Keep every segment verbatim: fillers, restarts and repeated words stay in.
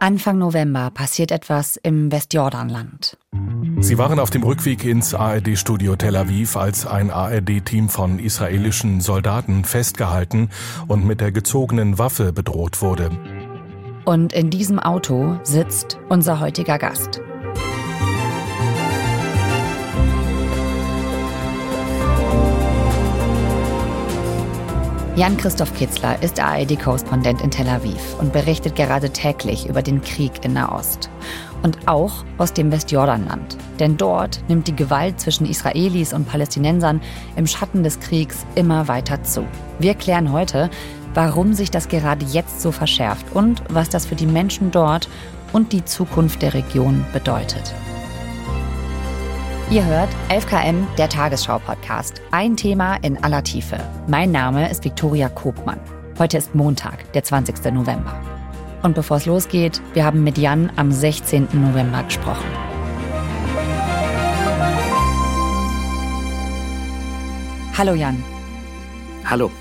Anfang November passiert etwas im Westjordanland. Sie waren auf dem Rückweg ins A R D-Studio Tel Aviv, als ein A R D-Team von israelischen Soldaten festgehalten und mit der gezogenen Waffe bedroht wurde. Und in diesem Auto sitzt unser heutiger Gast. Jan-Christoph Kitzler ist A R D-Korrespondent in Tel Aviv und berichtet gerade täglich über den Krieg in Nahost. Und auch aus dem Westjordanland. Denn dort nimmt die Gewalt zwischen Israelis und Palästinensern im Schatten des Kriegs immer weiter zu. Wir klären heute, warum sich das gerade jetzt so verschärft und was das für die Menschen dort und die Zukunft der Region bedeutet. Ihr hört elf K M, der Tagesschau-Podcast. Ein Thema in aller Tiefe. Mein Name ist Viktoria Kopmann. Heute ist Montag, der zwanzigster November. Und bevor es losgeht, wir haben mit Jan am sechzehnten November gesprochen. Hallo Jan. Hallo.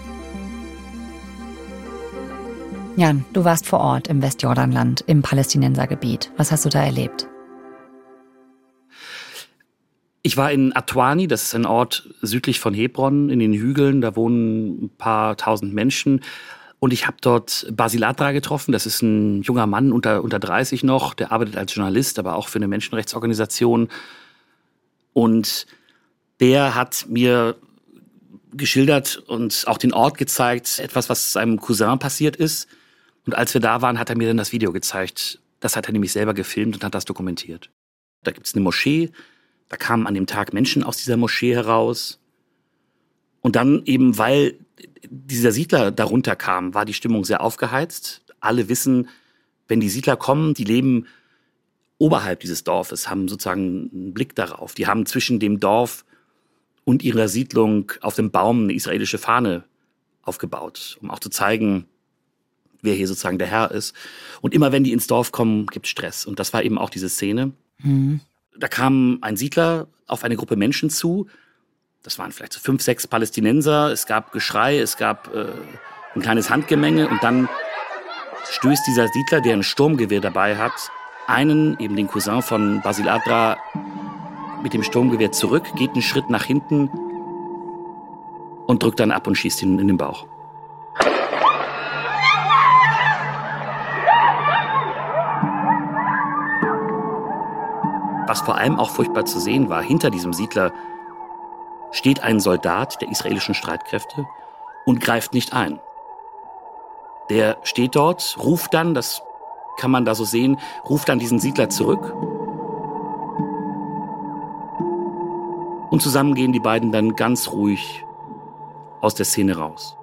Jan, du warst vor Ort im Westjordanland, im Palästinensergebiet. Was hast du da erlebt? Ich war in Atwani, das ist ein Ort südlich von Hebron, in den Hügeln. Da wohnen ein paar tausend Menschen. Und ich habe dort Basil Adra getroffen. Das ist ein junger Mann, unter, unter dreißig noch. Der arbeitet als Journalist, aber auch für eine Menschenrechtsorganisation. Und der hat mir geschildert und auch den Ort gezeigt, etwas, was seinem Cousin passiert ist. Und als wir da waren, hat er mir dann das Video gezeigt. Das hat er nämlich selber gefilmt und hat das dokumentiert. Da gibt es eine Moschee. Da kamen an dem Tag Menschen aus dieser Moschee heraus. Und dann eben, weil dieser Siedler darunter kam, war die Stimmung sehr aufgeheizt. Alle wissen, wenn die Siedler kommen, die leben oberhalb dieses Dorfes, haben sozusagen einen Blick darauf. Die haben zwischen dem Dorf und ihrer Siedlung auf dem Baum eine israelische Fahne aufgebaut, um auch zu zeigen, wer hier sozusagen der Herr ist. Und immer wenn die ins Dorf kommen, gibt es Stress. Und das war eben auch diese Szene. Mhm. Da kam ein Siedler auf eine Gruppe Menschen zu. Das waren vielleicht so fünf, sechs Palästinenser. Es gab Geschrei, es gab äh, ein kleines Handgemenge. Und dann stößt dieser Siedler, der ein Sturmgewehr dabei hat, einen, eben den Cousin von Basil Adra, mit dem Sturmgewehr zurück, geht einen Schritt nach hinten und drückt dann ab und schießt ihn in den Bauch. Was vor allem auch furchtbar zu sehen war, hinter diesem Siedler steht ein Soldat der israelischen Streitkräfte und greift nicht ein. Der steht dort, ruft dann, das kann man da so sehen, ruft dann diesen Siedler zurück. Und zusammen gehen die beiden dann ganz ruhig aus der Szene raus.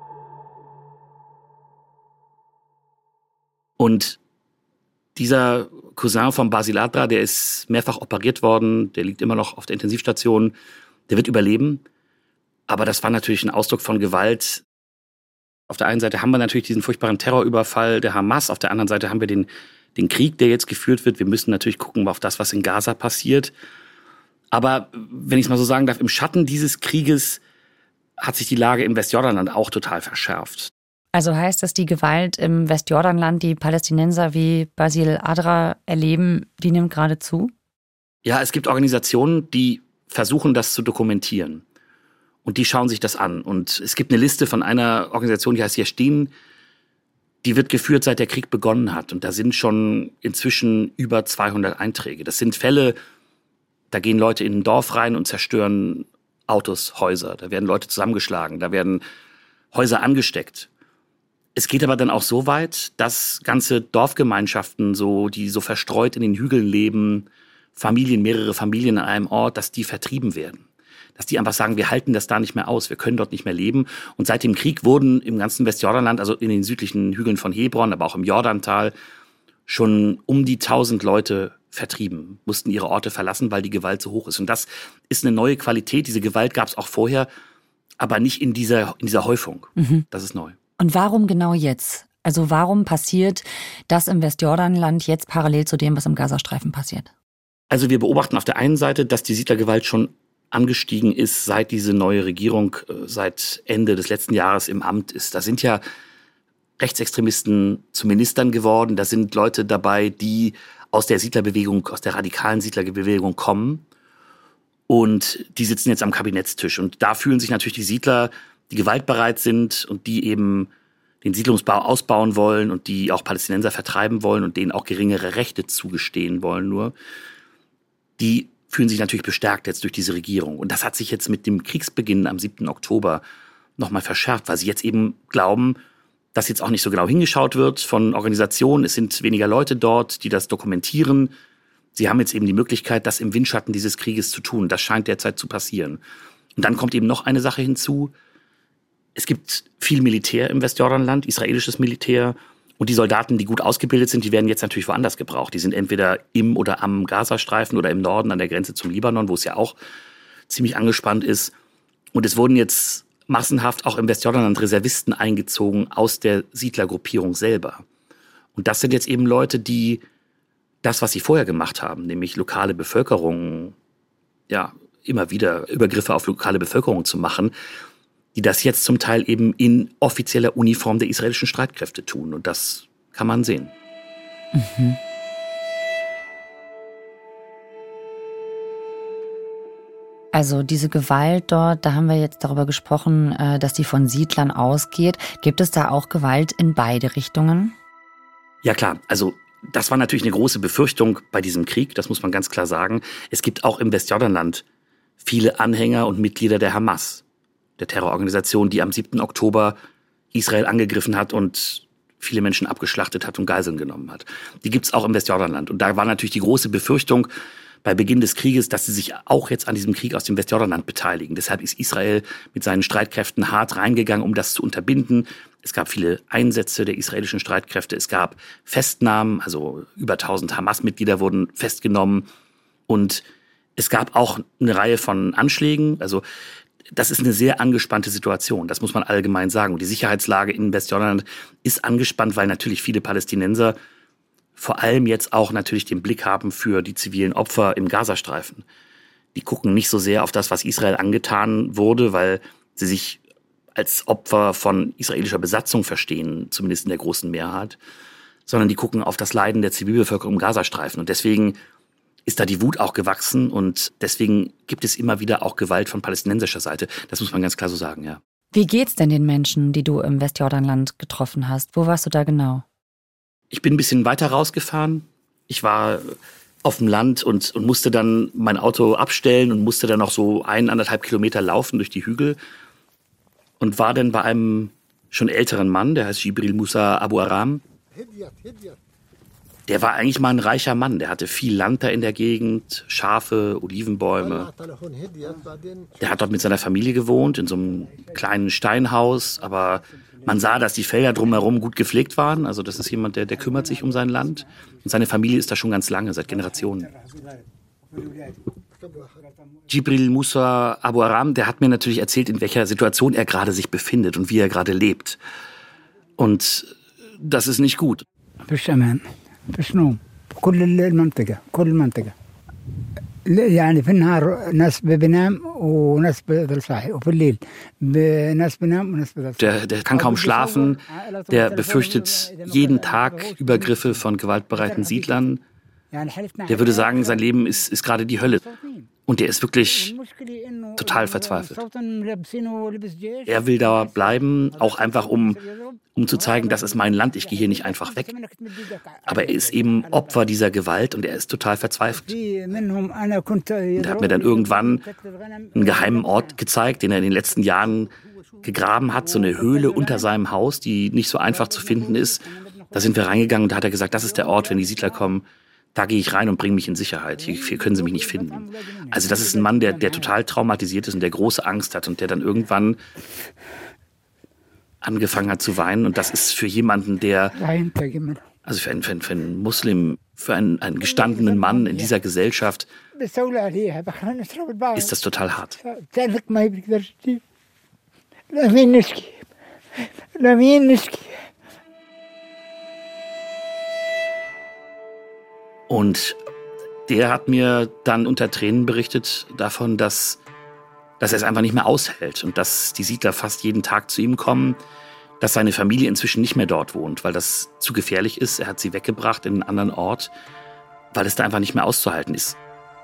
Und dieser Cousin von Basil Adra, der ist mehrfach operiert worden, der liegt immer noch auf der Intensivstation, der wird überleben. Aber das war natürlich ein Ausdruck von Gewalt. Auf der einen Seite haben wir natürlich diesen furchtbaren Terrorüberfall der Hamas, auf der anderen Seite haben wir den, den Krieg, der jetzt geführt wird. Wir müssen natürlich gucken auf das, was in Gaza passiert. Aber wenn ich es mal so sagen darf, im Schatten dieses Krieges hat sich die Lage im Westjordanland auch total verschärft. Also heißt das, die Gewalt im Westjordanland, die Palästinenser wie Basil Adra erleben, die nimmt gerade zu? Ja, es gibt Organisationen, die versuchen, das zu dokumentieren. Und die schauen sich das an. Und es gibt eine Liste von einer Organisation, die heißt Yashtin. Die wird geführt, seit der Krieg begonnen hat. Und da sind schon inzwischen über zweihundert Einträge. Das sind Fälle, da gehen Leute in ein Dorf rein und zerstören Autos, Häuser. Da werden Leute zusammengeschlagen, da werden Häuser angesteckt. Es geht aber dann auch so weit, dass ganze Dorfgemeinschaften, so, die so verstreut in den Hügeln leben, Familien, mehrere Familien an einem Ort, dass die vertrieben werden. Dass die einfach sagen, wir halten das da nicht mehr aus, wir können dort nicht mehr leben. Und seit dem Krieg wurden im ganzen Westjordanland, also in den südlichen Hügeln von Hebron, aber auch im Jordantal, schon um die tausend Leute vertrieben, mussten ihre Orte verlassen, weil die Gewalt so hoch ist. Und das ist eine neue Qualität. Diese Gewalt gab es auch vorher, aber nicht in dieser, in dieser Häufung. Mhm. Das ist neu. Und warum genau jetzt? Also warum passiert das im Westjordanland jetzt parallel zu dem, was im Gazastreifen passiert? Also wir beobachten auf der einen Seite, dass die Siedlergewalt schon angestiegen ist, seit diese neue Regierung seit Ende des letzten Jahres im Amt ist. Da sind ja Rechtsextremisten zu Ministern geworden. Da sind Leute dabei, die aus der Siedlerbewegung, aus der radikalen Siedlerbewegung kommen. Und die sitzen jetzt am Kabinettstisch. Und da fühlen sich natürlich die Siedler, die gewaltbereit sind und die eben den Siedlungsbau ausbauen wollen und die auch Palästinenser vertreiben wollen und denen auch geringere Rechte zugestehen wollen nur, die fühlen sich natürlich bestärkt jetzt durch diese Regierung. Und das hat sich jetzt mit dem Kriegsbeginn am siebten Oktober nochmal verschärft, weil sie jetzt eben glauben, dass jetzt auch nicht so genau hingeschaut wird von Organisationen. Es sind weniger Leute dort, die das dokumentieren. Sie haben jetzt eben die Möglichkeit, das im Windschatten dieses Krieges zu tun. Das scheint derzeit zu passieren. Und dann kommt eben noch eine Sache hinzu. Es gibt viel Militär im Westjordanland, israelisches Militär. Und die Soldaten, die gut ausgebildet sind, die werden jetzt natürlich woanders gebraucht. Die sind entweder im oder am Gazastreifen oder im Norden an der Grenze zum Libanon, wo es ja auch ziemlich angespannt ist. Und es wurden jetzt massenhaft auch im Westjordanland Reservisten eingezogen aus der Siedlergruppierung selber. Und das sind jetzt eben Leute, die das, was sie vorher gemacht haben, nämlich lokale Bevölkerung, ja, immer wieder Übergriffe auf lokale Bevölkerung zu machen, die das jetzt zum Teil eben in offizieller Uniform der israelischen Streitkräfte tun. Und das kann man sehen. Mhm. Also diese Gewalt dort, da haben wir jetzt darüber gesprochen, dass die von Siedlern ausgeht. Gibt es da auch Gewalt in beide Richtungen? Ja klar, also das war natürlich eine große Befürchtung bei diesem Krieg, das muss man ganz klar sagen. Es gibt auch im Westjordanland viele Anhänger und Mitglieder der Hamas, der Terrororganisation, die am siebten Oktober Israel angegriffen hat und viele Menschen abgeschlachtet hat und Geiseln genommen hat. Die gibt es auch im Westjordanland. Und da war natürlich die große Befürchtung bei Beginn des Krieges, dass sie sich auch jetzt an diesem Krieg aus dem Westjordanland beteiligen. Deshalb ist Israel mit seinen Streitkräften hart reingegangen, um das zu unterbinden. Es gab viele Einsätze der israelischen Streitkräfte. Es gab Festnahmen, also über tausend Hamas-Mitglieder wurden festgenommen. Und es gab auch eine Reihe von Anschlägen. Also das ist eine sehr angespannte Situation, das muss man allgemein sagen. Und die Sicherheitslage in Westjordanland ist angespannt, weil natürlich viele Palästinenser vor allem jetzt auch natürlich den Blick haben für die zivilen Opfer im Gazastreifen. Die gucken nicht so sehr auf das, was Israel angetan wurde, weil sie sich als Opfer von israelischer Besatzung verstehen, zumindest in der großen Mehrheit, sondern die gucken auf das Leiden der Zivilbevölkerung im Gazastreifen. Und deswegen ist da die Wut auch gewachsen und deswegen gibt es immer wieder auch Gewalt von palästinensischer Seite. Das muss man ganz klar so sagen, ja. Wie geht's denn den Menschen, die du im Westjordanland getroffen hast? Wo warst du da genau? Ich bin ein bisschen weiter rausgefahren. Ich war auf dem Land und, und musste dann mein Auto abstellen und musste dann noch so ein, anderthalb Kilometer laufen durch die Hügel und war dann bei einem schon älteren Mann, der heißt Jibril Musa Abu Aram. Der war eigentlich mal ein reicher Mann. Der hatte viel Land da in der Gegend, Schafe, Olivenbäume. Der hat dort mit seiner Familie gewohnt, in so einem kleinen Steinhaus. Aber man sah, dass die Felder drumherum gut gepflegt waren. Also das ist jemand, der, der kümmert sich um sein Land. Und seine Familie ist da schon ganz lange, seit Generationen. Jibril Musa Abu Aram, der hat mir natürlich erzählt, in welcher Situation er gerade sich befindet und wie er gerade lebt. Und das ist nicht gut. فيش نوم كل المنطقة كل المنطقة يعني في النهار ناس بينام وناس بيضل صاحي وفي الليل ناس بينام وناس بيضل صاحي. Der, der kann kaum schlafen, der befürchtet jeden Tag Übergriffe von gewaltbereiten Siedlern. Der würde sagen, sein Leben ist, ist gerade die Hölle. Und der ist wirklich total verzweifelt. Er will da bleiben, auch einfach um, um zu zeigen, das ist mein Land, ich gehe hier nicht einfach weg. Aber er ist eben Opfer dieser Gewalt und er ist total verzweifelt. Und er hat mir dann irgendwann einen geheimen Ort gezeigt, den er in den letzten Jahren gegraben hat, so eine Höhle unter seinem Haus, die nicht so einfach zu finden ist. Da sind wir reingegangen und da hat er gesagt, das ist der Ort, wenn die Siedler kommen, da gehe ich rein und bringe mich in Sicherheit. Hier, hier können sie mich nicht finden. Also das ist ein Mann, der, der total traumatisiert ist und der große Angst hat und der dann irgendwann angefangen hat zu weinen. Und das ist für jemanden, der, also für einen, für einen, für einen Muslim, für einen, einen gestandenen Mann in dieser Gesellschaft, ist das total hart. Und der hat mir dann unter Tränen berichtet davon, dass, dass er es einfach nicht mehr aushält und dass die Siedler fast jeden Tag zu ihm kommen, dass seine Familie inzwischen nicht mehr dort wohnt, weil das zu gefährlich ist. Er hat sie weggebracht in einen anderen Ort, weil es da einfach nicht mehr auszuhalten ist.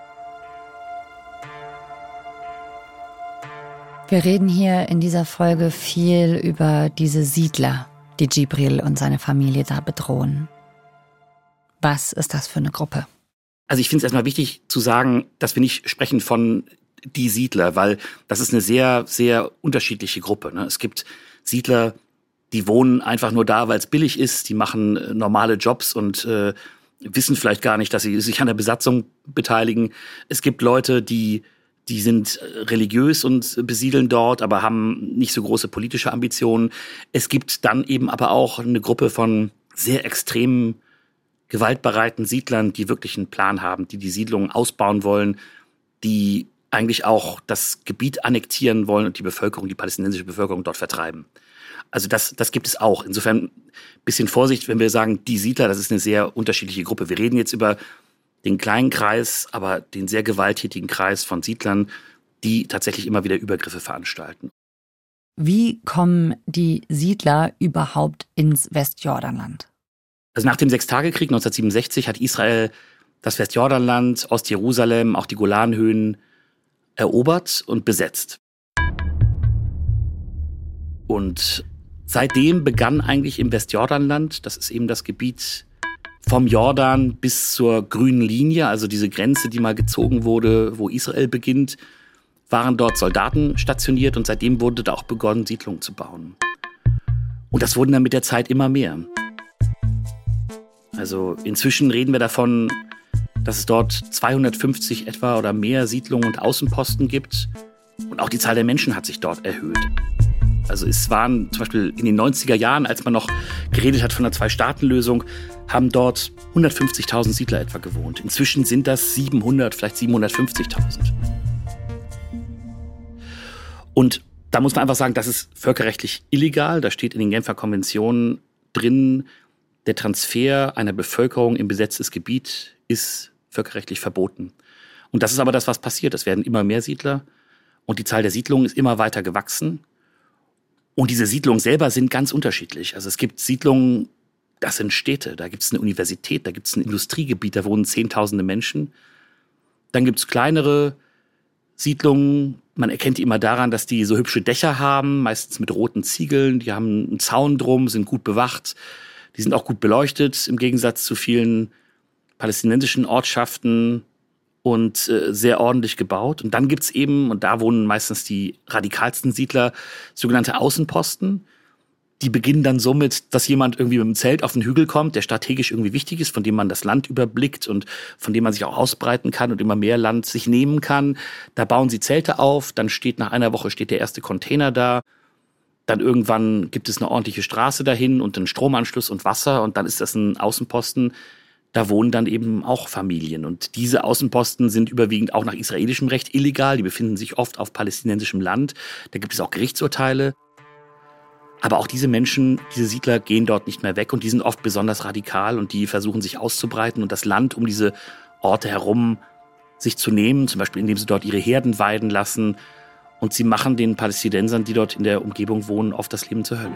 Wir reden hier in dieser Folge viel über diese Siedler, die Djibril und seine Familie da bedrohen. Was ist das für eine Gruppe? Also ich finde es erstmal wichtig zu sagen, dass wir nicht sprechen von die Siedler, weil das ist eine sehr, sehr unterschiedliche Gruppe. Ne? Es gibt Siedler, die wohnen einfach nur da, weil es billig ist, die machen äh, normale Jobs und äh, wissen vielleicht gar nicht, dass sie sich an der Besatzung beteiligen. Es gibt Leute, die Die sind religiös und besiedeln dort, aber haben nicht so große politische Ambitionen. Es gibt dann eben aber auch eine Gruppe von sehr extremen, gewaltbereiten Siedlern, die wirklich einen Plan haben, die die Siedlungen ausbauen wollen, die eigentlich auch das Gebiet annektieren wollen und die Bevölkerung, die palästinensische Bevölkerung dort vertreiben. Also das, das gibt es auch. Insofern ein bisschen Vorsicht, wenn wir sagen, die Siedler, das ist eine sehr unterschiedliche Gruppe. Wir reden jetzt über den kleinen Kreis, aber den sehr gewalttätigen Kreis von Siedlern, die tatsächlich immer wieder Übergriffe veranstalten. Wie kommen die Siedler überhaupt ins Westjordanland? Also nach dem Sechstagekrieg neunzehnhundertsiebenundsechzig hat Israel das Westjordanland, Ostjerusalem, auch die Golanhöhen erobert und besetzt. Und seitdem begann eigentlich im Westjordanland, das ist eben das Gebiet vom Jordan bis zur grünen Linie, also diese Grenze, die mal gezogen wurde, wo Israel beginnt, waren dort Soldaten stationiert und seitdem wurde da auch begonnen, Siedlungen zu bauen. Und das wurden dann mit der Zeit immer mehr. Also inzwischen reden wir davon, dass es dort zweihundertfünfzig etwa oder mehr Siedlungen und Außenposten gibt. Und auch die Zahl der Menschen hat sich dort erhöht. Also es waren zum Beispiel in den neunziger Jahren, als man noch geredet hat von einer Zwei-Staaten-Lösung, haben dort hundertfünfzigtausend Siedler etwa gewohnt. Inzwischen sind das siebenhundert, vielleicht siebenhundertfünfzigtausend. Und da muss man einfach sagen, das ist völkerrechtlich illegal. Da steht in den Genfer Konventionen drin, der Transfer einer Bevölkerung in besetztes Gebiet ist völkerrechtlich verboten. Und das ist aber das, was passiert. Es werden immer mehr Siedler und die Zahl der Siedlungen ist immer weiter gewachsen. Und diese Siedlungen selber sind ganz unterschiedlich. Also es gibt Siedlungen, das sind Städte, da gibt es eine Universität, da gibt es ein Industriegebiet, da wohnen Zehntausende Menschen. Dann gibt es kleinere Siedlungen, man erkennt die immer daran, dass die so hübsche Dächer haben, meistens mit roten Ziegeln, die haben einen Zaun drum, sind gut bewacht, die sind auch gut beleuchtet, im Gegensatz zu vielen palästinensischen Ortschaften und äh, sehr ordentlich gebaut. Und dann gibt's eben, und da wohnen meistens die radikalsten Siedler, sogenannte Außenposten. Die beginnen dann somit, dass jemand irgendwie mit dem Zelt auf den Hügel kommt, der strategisch irgendwie wichtig ist, von dem man das Land überblickt und von dem man sich auch ausbreiten kann und immer mehr Land sich nehmen kann. Da bauen sie Zelte auf, dann steht nach einer Woche steht der erste Container da. Dann irgendwann gibt es eine ordentliche Straße dahin und einen Stromanschluss und Wasser und dann ist das ein Außenposten. Da wohnen dann eben auch Familien. Und diese Außenposten sind überwiegend auch nach israelischem Recht illegal. Die befinden sich oft auf palästinensischem Land. Da gibt es auch Gerichtsurteile. Aber auch diese Menschen, diese Siedler gehen dort nicht mehr weg. Und die sind oft besonders radikal und die versuchen sich auszubreiten und das Land um diese Orte herum sich zu nehmen. Zum Beispiel, indem sie dort ihre Herden weiden lassen. Und sie machen den Palästinensern, die dort in der Umgebung wohnen, oft das Leben zur Hölle.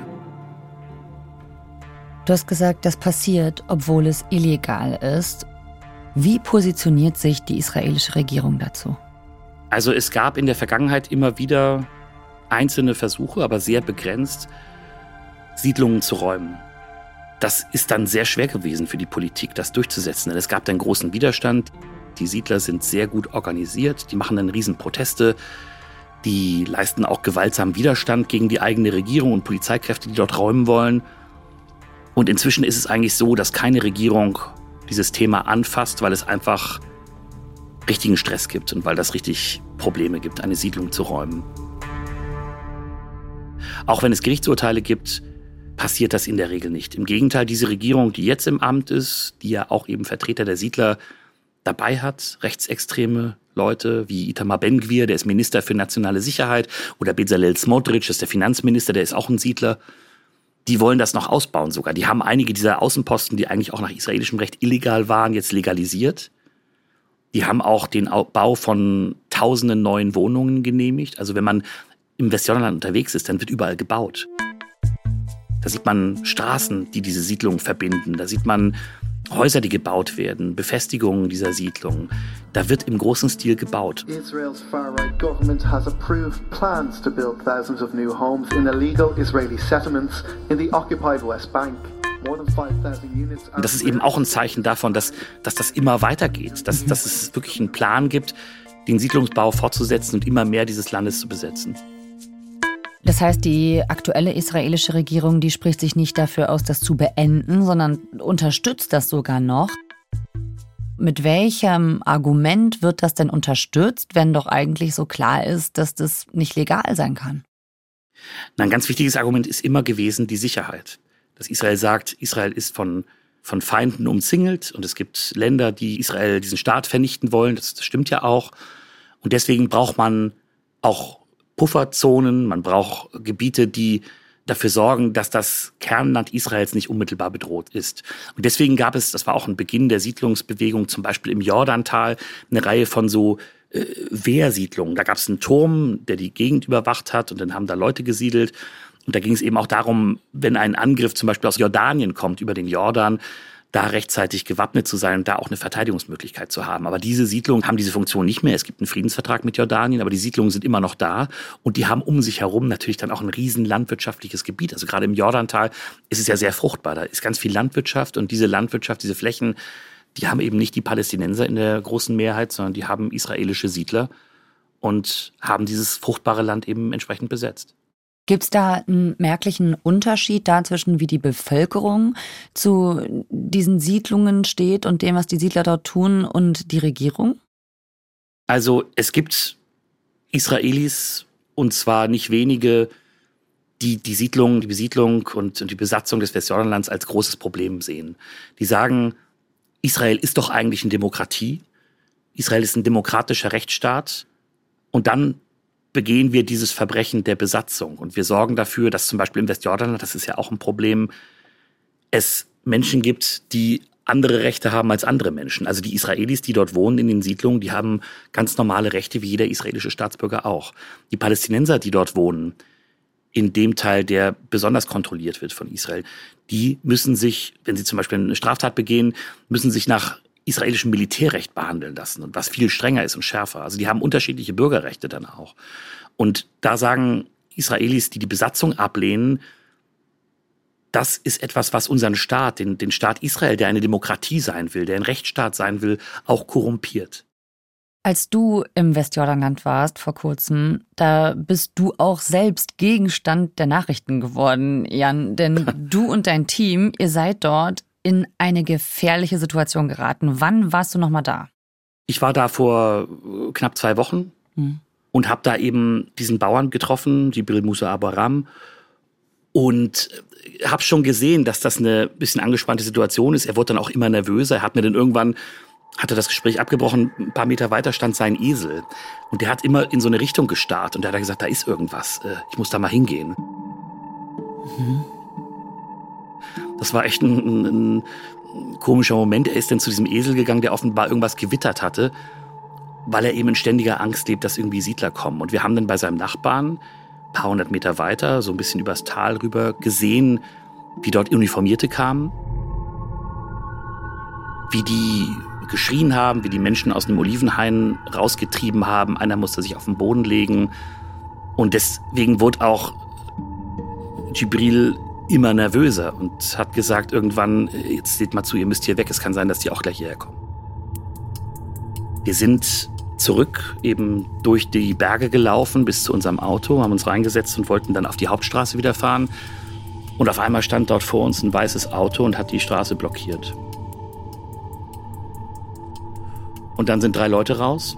Du hast gesagt, das passiert, obwohl es illegal ist. Wie positioniert sich die israelische Regierung dazu? Also es gab in der Vergangenheit immer wieder einzelne Versuche, aber sehr begrenzt, Siedlungen zu räumen. Das ist dann sehr schwer gewesen für die Politik, das durchzusetzen. Denn es gab dann großen Widerstand. Die Siedler sind sehr gut organisiert, die machen dann riesen Proteste, die leisten auch gewaltsamen Widerstand gegen die eigene Regierung und Polizeikräfte, die dort räumen wollen. Und inzwischen ist es eigentlich so, dass keine Regierung dieses Thema anfasst, weil es einfach richtigen Stress gibt und weil das richtig Probleme gibt, eine Siedlung zu räumen. Auch wenn es Gerichtsurteile gibt, passiert das in der Regel nicht. Im Gegenteil, diese Regierung, die jetzt im Amt ist, die ja auch eben Vertreter der Siedler dabei hat, rechtsextreme Leute wie Itamar Ben-Gvir, der ist Minister für nationale Sicherheit, oder Bezalel Smotrich, das ist der Finanzminister, der ist auch ein Siedler. Die wollen das noch ausbauen sogar. Die haben einige dieser Außenposten, die eigentlich auch nach israelischem Recht illegal waren, jetzt legalisiert. Die haben auch den Bau von tausenden neuen Wohnungen genehmigt. Also wenn man im Westjordanland unterwegs ist, dann wird überall gebaut. Da sieht man Straßen, die diese Siedlung verbinden. Da sieht man Häuser, die gebaut werden, Befestigungen dieser Siedlungen. Da wird im großen Stil gebaut. Israel's far-right government has approved plans to build thousands of new homes in illegal Israeli settlements in the occupied West Bank. Und das ist eben auch ein Zeichen davon, dass, dass das immer weitergeht, dass, dass es wirklich einen Plan gibt, den Siedlungsbau fortzusetzen und immer mehr dieses Landes zu besetzen. Das heißt, die aktuelle israelische Regierung, die spricht sich nicht dafür aus, das zu beenden, sondern unterstützt das sogar noch. Mit welchem Argument wird das denn unterstützt, wenn doch eigentlich so klar ist, dass das nicht legal sein kann? Ein ganz wichtiges Argument ist immer gewesen die Sicherheit. Dass Israel sagt, Israel ist von, von Feinden umzingelt und es gibt Länder, die Israel diesen Staat vernichten wollen. Das, das stimmt ja auch. Und deswegen braucht man auch Pufferzonen, man braucht Gebiete, die dafür sorgen, dass das Kernland Israels nicht unmittelbar bedroht ist. Und deswegen gab es, das war auch ein Beginn der Siedlungsbewegung, zum Beispiel im Jordantal, eine Reihe von so äh, Wehrsiedlungen. Da gab es einen Turm, der die Gegend überwacht hat und dann haben da Leute gesiedelt. Und da ging es eben auch darum, wenn ein Angriff zum Beispiel aus Jordanien kommt, über den Jordan, da rechtzeitig gewappnet zu sein und da auch eine Verteidigungsmöglichkeit zu haben. Aber diese Siedlungen haben diese Funktion nicht mehr. Es gibt einen Friedensvertrag mit Jordanien, aber die Siedlungen sind immer noch da. Und die haben um sich herum natürlich dann auch ein riesen landwirtschaftliches Gebiet. Also gerade im Jordantal ist es ja sehr fruchtbar. Da ist ganz viel Landwirtschaft und diese Landwirtschaft, diese Flächen, die haben eben nicht die Palästinenser in der großen Mehrheit, sondern die haben israelische Siedler und haben dieses fruchtbare Land eben entsprechend besetzt. Gibt es da einen merklichen Unterschied dazwischen, wie die Bevölkerung zu diesen Siedlungen steht und dem, was die Siedler dort tun, und die Regierung? Also es gibt Israelis, und zwar nicht wenige, die die Siedlung, die Besiedlung und, und die Besatzung des Westjordanlands als großes Problem sehen. Die sagen, Israel ist doch eigentlich eine Demokratie. Israel ist ein demokratischer Rechtsstaat. Und dann begehen wir dieses Verbrechen der Besatzung. Und wir sorgen dafür, dass zum Beispiel im Westjordanland, das ist ja auch ein Problem, es Menschen gibt, die andere Rechte haben als andere Menschen. Also die Israelis, die dort wohnen in den Siedlungen, die haben ganz normale Rechte wie jeder israelische Staatsbürger auch. Die Palästinenser, die dort wohnen, in dem Teil, der besonders kontrolliert wird von Israel, die müssen sich, wenn sie zum Beispiel eine Straftat begehen, müssen sich nach israelischem Militärrecht behandeln lassen und was viel strenger ist und schärfer. Also die haben unterschiedliche Bürgerrechte dann auch. Und da sagen Israelis, die die Besatzung ablehnen, das ist etwas, was unseren Staat, den, den Staat Israel, der eine Demokratie sein will, der ein Rechtsstaat sein will, auch korrumpiert. Als du im Westjordanland warst vor kurzem, da bist du auch selbst Gegenstand der Nachrichten geworden, Jan. Denn du und dein Team, ihr seid dort in eine gefährliche Situation geraten. Wann warst du noch mal da? Ich war da vor knapp zwei Wochen hm. und habe da eben diesen Bauern getroffen, Jibril Musa Abaram, und habe schon gesehen, dass das eine bisschen angespannte Situation ist. Er wurde dann auch immer nervöser. Er hat mir dann irgendwann, hat er das Gespräch abgebrochen, ein paar Meter weiter stand sein Esel. Und der hat immer in so eine Richtung gestarrt. Und da hat er gesagt, da ist irgendwas. Ich muss da mal hingehen. Mhm. Das war echt ein, ein, ein komischer Moment. Er ist dann zu diesem Esel gegangen, der offenbar irgendwas gewittert hatte, weil er eben in ständiger Angst lebt, dass irgendwie Siedler kommen. Und wir haben dann bei seinem Nachbarn, ein paar hundert Meter weiter, so ein bisschen übers Tal rüber, gesehen, wie dort Uniformierte kamen, wie die geschrien haben, wie die Menschen aus dem Olivenhain rausgetrieben haben. Einer musste sich auf den Boden legen. Und deswegen wurde auch Jibril immer nervöser und hat gesagt irgendwann, jetzt seht mal zu, ihr müsst hier weg, es kann sein, dass die auch gleich hierher kommen. Wir sind zurück eben durch die Berge gelaufen bis zu unserem Auto, haben uns reingesetzt und wollten dann auf die Hauptstraße wieder fahren. Und auf einmal stand dort vor uns ein weißes Auto und hat die Straße blockiert. Und dann sind drei Leute raus.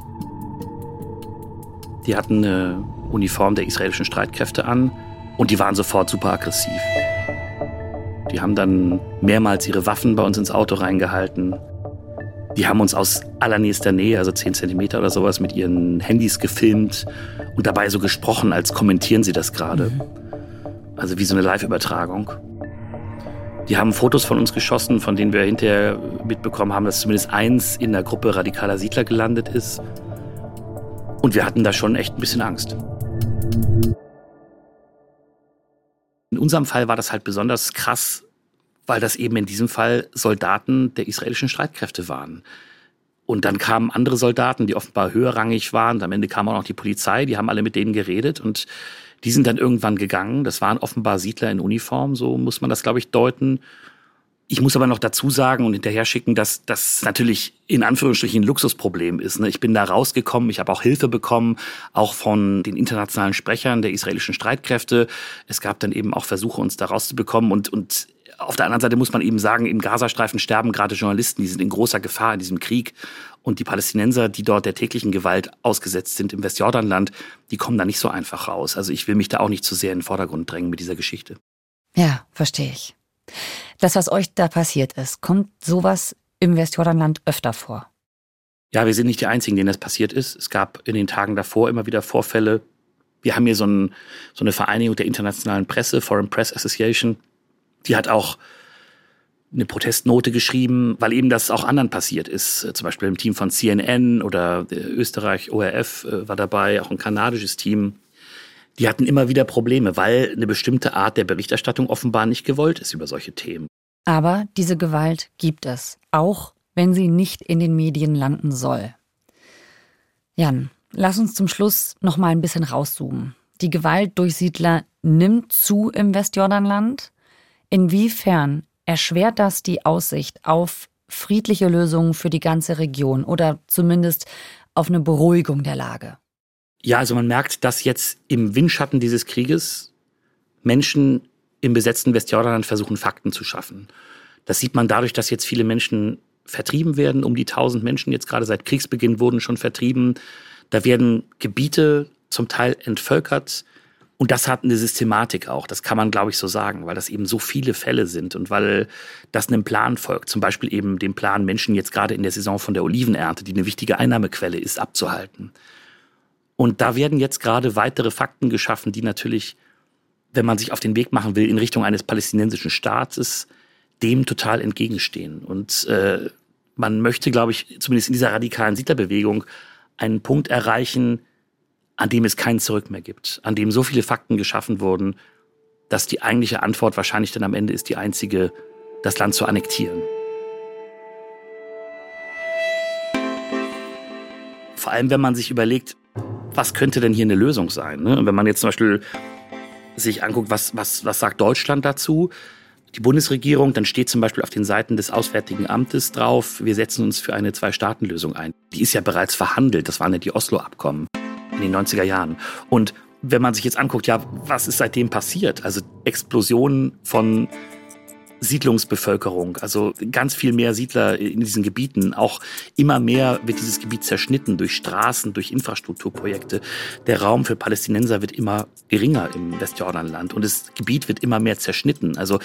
Die hatten eine Uniform der israelischen Streitkräfte an und die waren sofort super aggressiv. Die haben dann mehrmals ihre Waffen bei uns ins Auto reingehalten. Die haben uns aus allernächster Nähe, also zehn Zentimeter oder sowas, mit ihren Handys gefilmt und dabei so gesprochen, als kommentieren sie das gerade. Mhm. Also wie so eine Live-Übertragung. Die haben Fotos von uns geschossen, von denen wir hinterher mitbekommen haben, dass zumindest eins in der Gruppe radikaler Siedler gelandet ist. Und wir hatten da schon echt ein bisschen Angst. In unserem Fall war das halt besonders krass, weil das eben in diesem Fall Soldaten der israelischen Streitkräfte waren. Und dann kamen andere Soldaten, die offenbar höherrangig waren. Am Ende kam auch noch die Polizei, die haben alle mit denen geredet und die sind dann irgendwann gegangen. Das waren offenbar Siedler in Uniform, so muss man das, glaube ich, deuten. Ich muss aber noch dazu sagen und hinterher schicken, dass das natürlich in Anführungsstrichen ein Luxusproblem ist. Ich bin da rausgekommen, ich habe auch Hilfe bekommen, auch von den internationalen Sprechern der israelischen Streitkräfte. Es gab dann eben auch Versuche, uns da rauszubekommen. Und, und auf der anderen Seite muss man eben sagen, im Gazastreifen sterben gerade Journalisten, die sind in großer Gefahr in diesem Krieg. Und die Palästinenser, die dort der täglichen Gewalt ausgesetzt sind im Westjordanland, die kommen da nicht so einfach raus. Also ich will mich da auch nicht zu sehr in den Vordergrund drängen mit dieser Geschichte. Ja, verstehe ich. Das, was euch da passiert ist, kommt sowas im Westjordanland öfter vor? Ja, wir sind nicht die Einzigen, denen das passiert ist. Es gab in den Tagen davor immer wieder Vorfälle. Wir haben hier so, ein, so eine Vereinigung der internationalen Presse, Foreign Press Association. Die hat auch eine Protestnote geschrieben, weil eben das auch anderen passiert ist. Zum Beispiel im Team von C N N oder Österreich O R F war dabei, auch ein kanadisches Team. Die hatten immer wieder Probleme, weil eine bestimmte Art der Berichterstattung offenbar nicht gewollt ist über solche Themen. Aber diese Gewalt gibt es, auch wenn sie nicht in den Medien landen soll. Jan, lass uns zum Schluss noch mal ein bisschen rauszoomen. Die Gewalt durch Siedler nimmt zu im Westjordanland. Inwiefern erschwert das die Aussicht auf friedliche Lösungen für die ganze Region oder zumindest auf eine Beruhigung der Lage? Ja, also man merkt, dass jetzt im Windschatten dieses Krieges Menschen im besetzten Westjordanland versuchen, Fakten zu schaffen. Das sieht man dadurch, dass jetzt viele Menschen vertrieben werden. Um die tausend Menschen jetzt gerade seit Kriegsbeginn wurden schon vertrieben. Da werden Gebiete zum Teil entvölkert. Und das hat eine Systematik auch. Das kann man, glaube ich, so sagen, weil das eben so viele Fälle sind und weil das einem Plan folgt. Zum Beispiel eben dem Plan, Menschen jetzt gerade in der Saison von der Olivenernte, die eine wichtige Einnahmequelle ist, abzuhalten. Und da werden jetzt gerade weitere Fakten geschaffen, die natürlich, wenn man sich auf den Weg machen will in Richtung eines palästinensischen Staates, dem total entgegenstehen. Und äh, man möchte, glaube ich, zumindest in dieser radikalen Siedlerbewegung einen Punkt erreichen, an dem es kein Zurück mehr gibt, an dem so viele Fakten geschaffen wurden, dass die eigentliche Antwort wahrscheinlich dann am Ende ist die einzige, das Land zu annektieren. Vor allem, wenn man sich überlegt, was könnte denn hier eine Lösung sein? Ne? Und wenn man jetzt zum Beispiel sich anguckt, was, was, was sagt Deutschland dazu? Die Bundesregierung, dann steht zum Beispiel auf den Seiten des Auswärtigen Amtes drauf, wir setzen uns für eine Zwei-Staaten-Lösung ein. Die ist ja bereits verhandelt, das waren ja die Oslo-Abkommen in den neunziger Jahren. Und wenn man sich jetzt anguckt, ja, was ist seitdem passiert? Also Explosionen von Siedlungsbevölkerung, also ganz viel mehr Siedler in diesen Gebieten. Auch immer mehr wird dieses Gebiet zerschnitten durch Straßen, durch Infrastrukturprojekte. Der Raum für Palästinenser wird immer geringer im Westjordanland und das Gebiet wird immer mehr zerschnitten. Also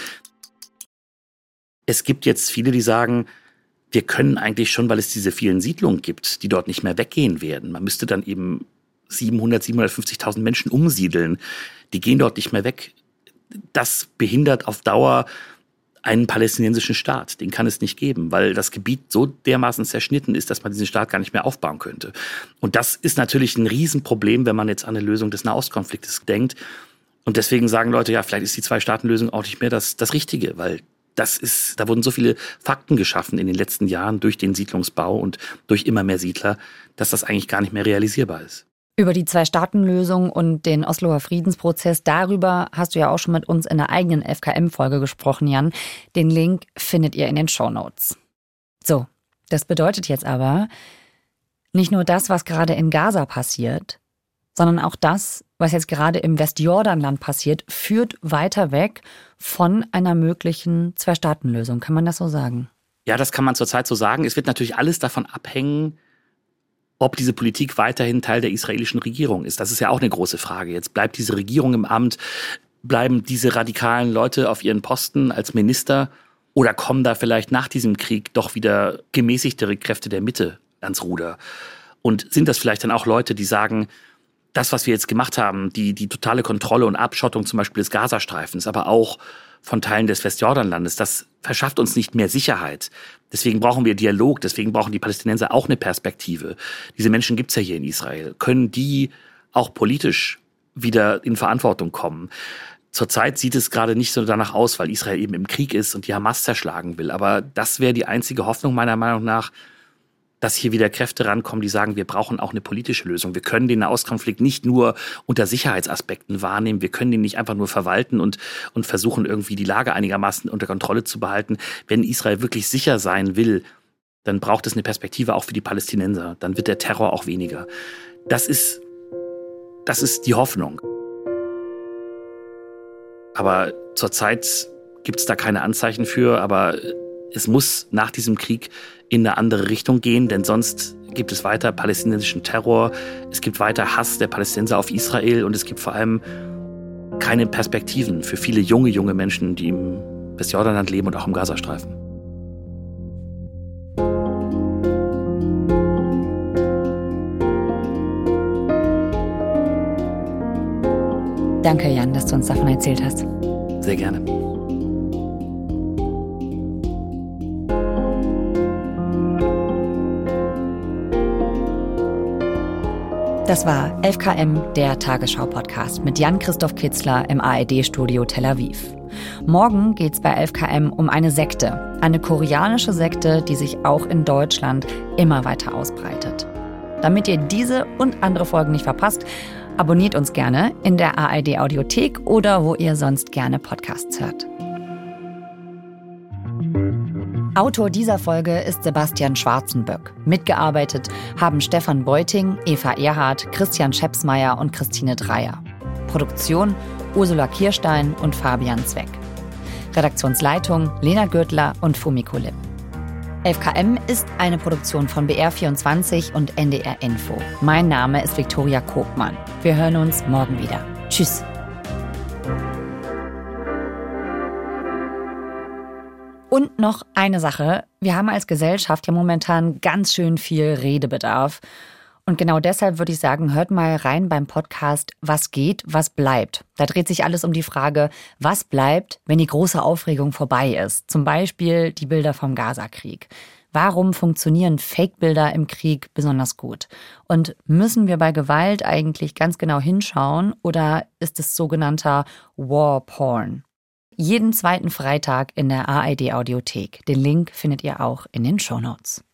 es gibt jetzt viele, die sagen, wir können eigentlich schon, weil es diese vielen Siedlungen gibt, die dort nicht mehr weggehen werden. Man müsste dann eben siebenhundert, siebenhundertfünfzigtausend Menschen umsiedeln. Die gehen dort nicht mehr weg. Das behindert auf Dauer einen palästinensischen Staat. Den kann es nicht geben, weil das Gebiet so dermaßen zerschnitten ist, dass man diesen Staat gar nicht mehr aufbauen könnte. Und das ist natürlich ein Riesenproblem, wenn man jetzt an eine Lösung des Nahostkonfliktes denkt. Und deswegen sagen Leute, ja, vielleicht ist die Zwei-Staaten-Lösung auch nicht mehr das, das Richtige, weil das ist, da wurden so viele Fakten geschaffen in den letzten Jahren durch den Siedlungsbau und durch immer mehr Siedler, dass das eigentlich gar nicht mehr realisierbar ist. Über die Zwei-Staaten-Lösung und den Osloer Friedensprozess, darüber hast du ja auch schon mit uns in der eigenen F K M-Folge gesprochen, Jan. Den Link findet ihr in den Shownotes. So, das bedeutet jetzt aber, nicht nur das, was gerade in Gaza passiert, sondern auch das, was jetzt gerade im Westjordanland passiert, führt weiter weg von einer möglichen Zwei-Staaten-Lösung. Kann man das so sagen? Ja, das kann man zurzeit so sagen. Es wird natürlich alles davon abhängen, ob diese Politik weiterhin Teil der israelischen Regierung ist. Das ist ja auch eine große Frage. Jetzt bleibt diese Regierung im Amt, bleiben diese radikalen Leute auf ihren Posten als Minister oder kommen da vielleicht nach diesem Krieg doch wieder gemäßigtere Kräfte der Mitte ans Ruder? Und sind das vielleicht dann auch Leute, die sagen, das, was wir jetzt gemacht haben, die, die totale Kontrolle und Abschottung zum Beispiel des Gazastreifens, aber auch von Teilen des Westjordanlandes, das verschafft uns nicht mehr Sicherheit. Deswegen brauchen wir Dialog, deswegen brauchen die Palästinenser auch eine Perspektive. Diese Menschen gibt's ja hier in Israel. Können die auch politisch wieder in Verantwortung kommen? Zurzeit sieht es gerade nicht so danach aus, weil Israel eben im Krieg ist und die Hamas zerschlagen will. Aber das wäre die einzige Hoffnung meiner Meinung nach, dass hier wieder Kräfte rankommen, die sagen, wir brauchen auch eine politische Lösung. Wir können den Nahostkonflikt nicht nur unter Sicherheitsaspekten wahrnehmen. Wir können den nicht einfach nur verwalten und, und versuchen, irgendwie die Lage einigermaßen unter Kontrolle zu behalten. Wenn Israel wirklich sicher sein will, dann braucht es eine Perspektive auch für die Palästinenser. Dann wird der Terror auch weniger. Das ist, das ist die Hoffnung. Aber zurzeit gibt es da keine Anzeichen für, aber es muss nach diesem Krieg in eine andere Richtung gehen, denn sonst gibt es weiter palästinensischen Terror, es gibt weiter Hass der Palästinenser auf Israel und es gibt vor allem keine Perspektiven für viele junge, junge Menschen, die im Westjordanland leben und auch im Gazastreifen. Danke, Jan, dass du uns davon erzählt hast. Sehr gerne. Das war elf K M, der Tagesschau-Podcast mit Jan-Christoph Kitzler im A R D-Studio Tel Aviv. Morgen geht's bei elf K M um eine Sekte, eine koreanische Sekte, die sich auch in Deutschland immer weiter ausbreitet. Damit ihr diese und andere Folgen nicht verpasst, abonniert uns gerne in der A R D-Audiothek oder wo ihr sonst gerne Podcasts hört. Autor dieser Folge ist Sebastian Schwarzenböck. Mitgearbeitet haben Stefan Beuting, Eva Erhardt, Christian Schepsmeier und Christine Dreier. Produktion Ursula Kirstein und Fabian Zweck. Redaktionsleitung Lena Gürtler und Fumiko Lipp. elf K M ist eine Produktion von B R vierundzwanzig und N D R Info. Mein Name ist Viktoria Kopmann. Wir hören uns morgen wieder. Tschüss. Und noch eine Sache. Wir haben als Gesellschaft ja momentan ganz schön viel Redebedarf. Und genau deshalb würde ich sagen, hört mal rein beim Podcast Was geht, was bleibt. Da dreht sich alles um die Frage, was bleibt, wenn die große Aufregung vorbei ist. Zum Beispiel die Bilder vom Gaza-Krieg. Warum funktionieren Fake-Bilder im Krieg besonders gut? Und müssen wir bei Gewalt eigentlich ganz genau hinschauen oder ist es sogenannter War-Porn? Jeden zweiten Freitag in der A R D-Audiothek. Den Link findet ihr auch in den Shownotes.